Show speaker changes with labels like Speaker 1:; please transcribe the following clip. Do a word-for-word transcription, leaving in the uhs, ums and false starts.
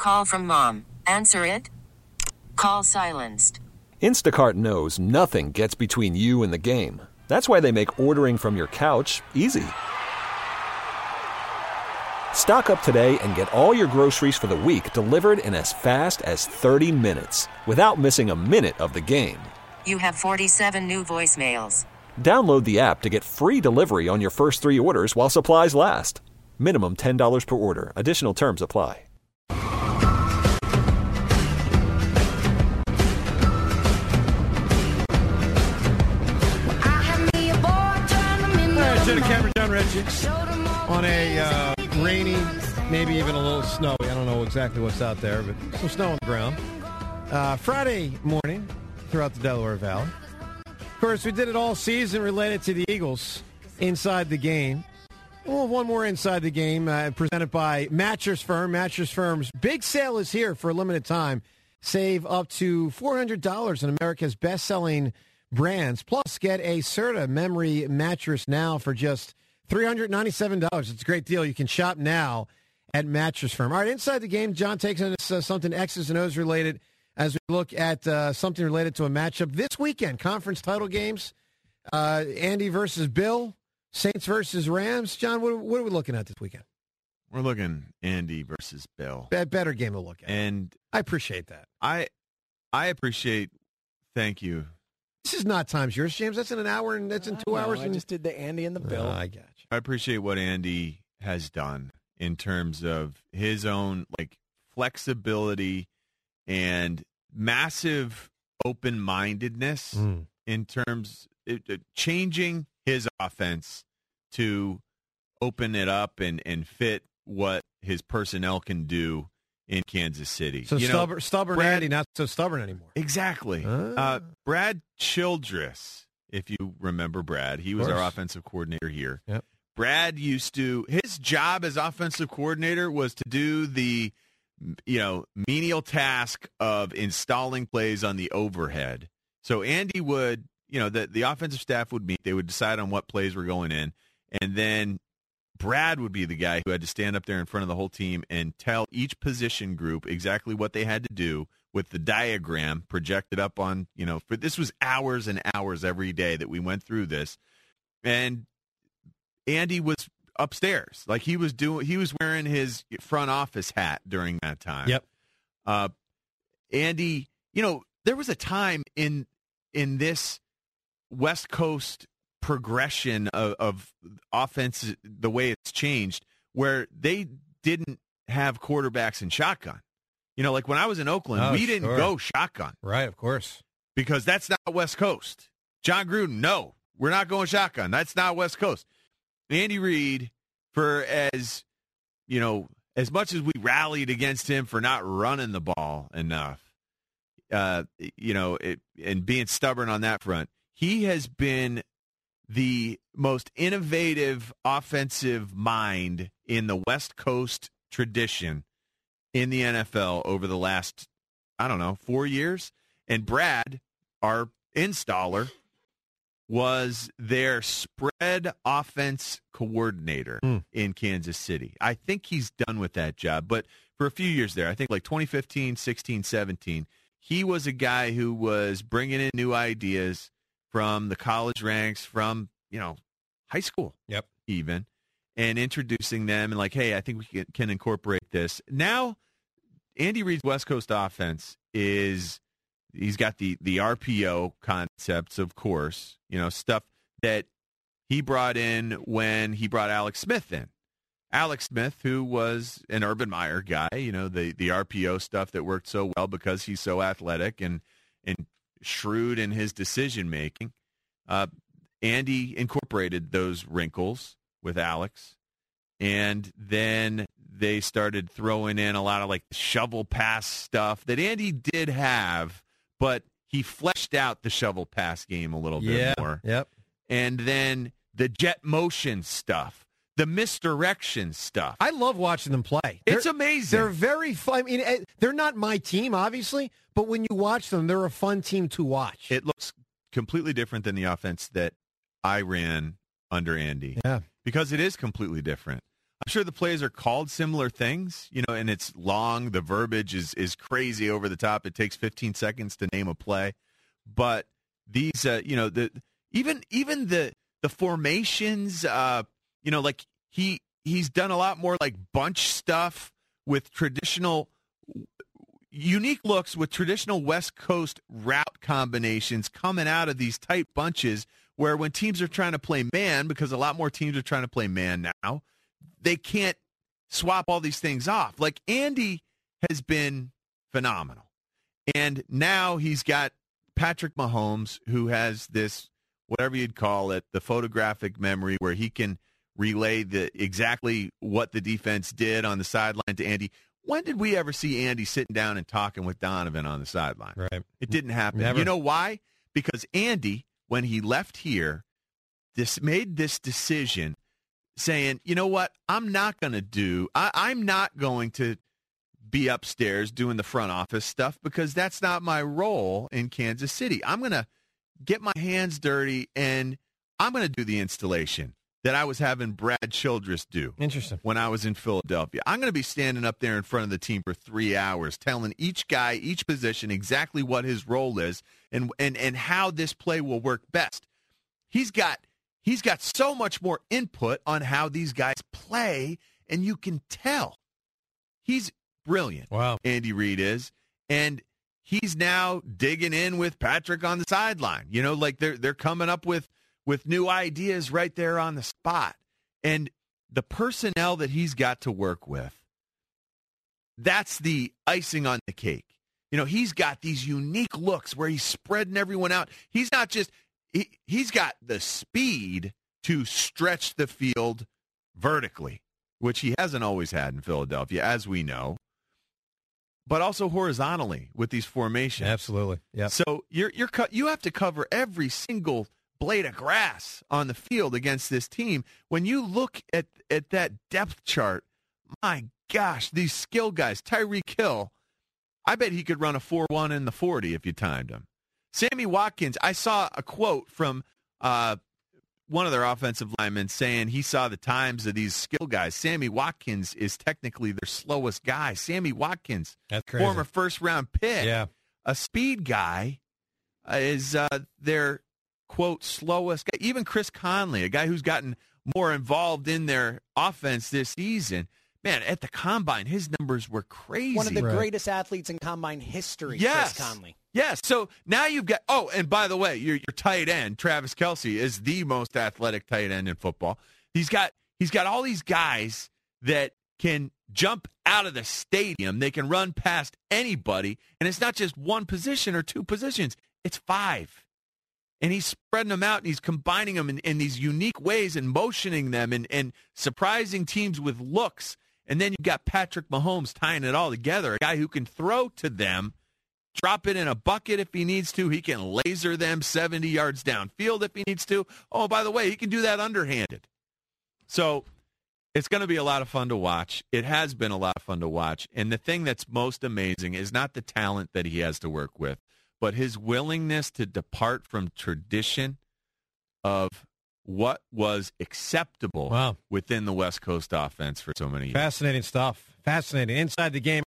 Speaker 1: Call from mom. Answer it. Call silenced.
Speaker 2: Instacart knows nothing gets between you and the game. That's why they make ordering from your couch easy. Stock up today and get all your groceries for the week delivered in as fast as thirty minutes without missing a minute of the game.
Speaker 1: You have forty-seven new voicemails.
Speaker 2: Download the app to get free delivery on your first three orders while supplies last. Minimum ten dollars per order. Additional terms apply.
Speaker 3: Jenna Cameron, John Reggie, on a uh, rainy, maybe even a little snowy. I don't know exactly what's out there, but some snow on the ground. Uh, Friday morning throughout the Delaware Valley. Of course, we did it all season related to the Eagles inside the game. We'll have one more inside the game uh, presented by Mattress Firm. Mattress Firm's big sale is here for a limited time. Save up to four hundred dollars on America's best-selling brands. Plus, get a Serta memory mattress now for just three hundred ninety-seven dollars. It's a great deal. You can shop now at Mattress Firm. All right, inside the game, John takes on uh, something X's and O's related as we look at uh, something related to a matchup this weekend. Conference title games, uh, Andy versus Bill, Saints versus Rams. John, what, what are we looking at this weekend?
Speaker 4: We're looking Andy versus Bill.
Speaker 3: Be- better game to look at.
Speaker 4: And
Speaker 3: I appreciate that.
Speaker 4: I, I appreciate, thank you.
Speaker 3: This is not times yours, James. That's in an hour and that's in two
Speaker 5: I
Speaker 3: hours.
Speaker 5: I
Speaker 3: and...
Speaker 5: just did the Andy and the Bill.
Speaker 3: Oh, I got you.
Speaker 4: I appreciate what Andy has done in terms of his own like flexibility and massive open-mindedness
Speaker 3: Mm.
Speaker 4: in terms of uh, changing his offense to open it up and, and fit what his personnel can do in Kansas City.
Speaker 3: So
Speaker 4: you
Speaker 3: stubborn,
Speaker 4: know,
Speaker 3: stubborn
Speaker 4: Brad,
Speaker 3: Andy, not so stubborn anymore.
Speaker 4: Exactly.
Speaker 3: Ah.
Speaker 4: Uh, Brad Childress, if you remember Brad, he was
Speaker 3: course.
Speaker 4: our offensive coordinator here.
Speaker 3: Yep.
Speaker 4: Brad used to, his job as offensive coordinator was to do the, you know, menial task of installing plays on the overhead. So Andy would, you know, the, the offensive staff would meet. They would decide on what plays were going in. And then Brad would be the guy who had to stand up there in front of the whole team and tell each position group exactly what they had to do with the diagram projected up on, you know, for this was hours and hours every day that we went through this. And Andy was upstairs. Like he was doing, he was wearing his front office hat during that time.
Speaker 3: Yep.
Speaker 4: Uh, Andy, you know, there was a time in, in this West Coast progression of, of offense, the way it's changed, where they didn't have quarterbacks in shotgun. You know, like when I was in Oakland,
Speaker 3: Oh,
Speaker 4: we didn't
Speaker 3: sure.
Speaker 4: go shotgun.
Speaker 3: Right, of course.
Speaker 4: Because that's not West Coast. John Gruden, no, we're not going shotgun. That's not West Coast. Andy Reid, for as, you know, as much as we rallied against him for not running the ball enough, uh, you know, it, and being stubborn on that front, he has been the most innovative offensive mind in the West Coast tradition in the N F L over the last, I don't know, four years. And Brad, our installer, was their spread offense coordinator
Speaker 3: Mm.
Speaker 4: in Kansas City. I think he's done with that job, but for a few years there, I think like twenty fifteen, sixteen, seventeen, he was a guy who was bringing in new ideas from the college ranks, from, you know, high school,
Speaker 3: Yep.
Speaker 4: even, and introducing them and like, hey, I think we can, can incorporate this. Now, Andy Reid's West Coast offense is, he's got the, the R P O concepts, of course, you know, stuff that he brought in when he brought Alex Smith in. Alex Smith, who was an Urban Meyer guy, you know, the, the R P O stuff that worked so well because he's so athletic and, and shrewd in his decision-making. Uh, Andy incorporated those wrinkles with Alex, and then they started throwing in a lot of like shovel pass stuff that Andy did have, but he fleshed out the shovel pass game a little
Speaker 3: Yeah.
Speaker 4: bit more.
Speaker 3: Yep.
Speaker 4: And then the jet motion stuff, the misdirection stuff.
Speaker 3: I love watching them play.
Speaker 4: It's
Speaker 3: They're-
Speaker 4: amazing.
Speaker 3: They're very fun. I mean, eh, they're not my team, obviously, but when you watch them, they're a fun team to watch.
Speaker 4: It looks completely different than the offense that I ran under Andy.
Speaker 3: Yeah.
Speaker 4: Because it is completely different. I'm sure the plays are called similar things, you know, and it's long. The verbiage is is crazy over the top. It takes fifteen seconds to name a play, but these, uh, you know, the even even the the formations, uh, you know, like he he's done a lot more like bunch stuff with traditional. Unique looks with traditional West Coast route combinations coming out of these tight bunches where when teams are trying to play man, because a lot more teams are trying to play man now, they can't swap all these things off. Like Andy has been phenomenal. And now he's got Patrick Mahomes, who has this, whatever you'd call it, the photographic memory where he can relay the exactly what the defense did on the sideline to Andy. When did we ever see Andy sitting down and talking with Donovan on the sideline?
Speaker 3: Right.
Speaker 4: It didn't happen.
Speaker 3: Never.
Speaker 4: You know why? Because Andy, when he left here, this made this decision saying, you know what, I'm not going to do, I, I'm not going to be upstairs doing the front office stuff because that's not my role in Kansas City. I'm going to get my hands dirty and I'm going to do the installation that I was having Brad Childress do.
Speaker 3: Interesting.
Speaker 4: When I was in Philadelphia. I'm going to be standing up there in front of the team for three hours telling each guy, each position, exactly what his role is and and, and how this play will work best. He's got he's got so much more input on how these guys play, and you can tell. He's brilliant.
Speaker 3: Wow.
Speaker 4: Andy Reid is. And he's now digging in with Patrick on the sideline. You know, like they're they're coming up with with new ideas right there on the spot. And the personnel that he's got to work with, that's the icing on the cake. You know, he's got these unique looks where he's spreading everyone out. He's not just, he, he's got the speed to stretch the field vertically, which he hasn't always had in Philadelphia, as we know, but also horizontally with these formations.
Speaker 3: Absolutely. Yeah.
Speaker 4: So you're you're you have to cover every single blade of grass on the field against this team. When you look at, at that depth chart, my gosh, these skill guys, Tyreek Hill, I bet he could run a four one in the forty if you timed him. Sammy Watkins, I saw a quote from uh, one of their offensive linemen saying he saw the times of these skill guys. Sammy Watkins is technically their slowest guy. Sammy Watkins,
Speaker 3: That's crazy.
Speaker 4: Former first-round pick,
Speaker 3: Yeah.
Speaker 4: a speed guy, uh, is uh, their quote, slowest guy. Even Chris Conley, a guy who's gotten more involved in their offense this season. Man, at the Combine, his numbers were crazy.
Speaker 5: One of the
Speaker 3: Right.
Speaker 5: greatest athletes in Combine history,
Speaker 4: Yes.
Speaker 5: Chris Conley.
Speaker 4: Yes. So now you've got, oh, and by the way, your, your tight end, Travis Kelce, is the most athletic tight end in football. He's got he's got all these guys that can jump out of the stadium. They can run past anybody. And it's not just one position or two positions. It's five. And he's spreading them out, and he's combining them in, in these unique ways and motioning them and, and surprising teams with looks. And then you've got Patrick Mahomes tying it all together, a guy who can throw to them, drop it in a bucket if he needs to. He can laser them seventy yards downfield if he needs to. Oh, by the way, he can do that underhanded. So it's going to be a lot of fun to watch. It has been a lot of fun to watch. And the thing that's most amazing is not the talent that he has to work with, but his willingness to depart from tradition of what was acceptable
Speaker 3: Wow.
Speaker 4: within the West Coast offense for so many years.
Speaker 3: Fascinating stuff. Fascinating. Inside the Game.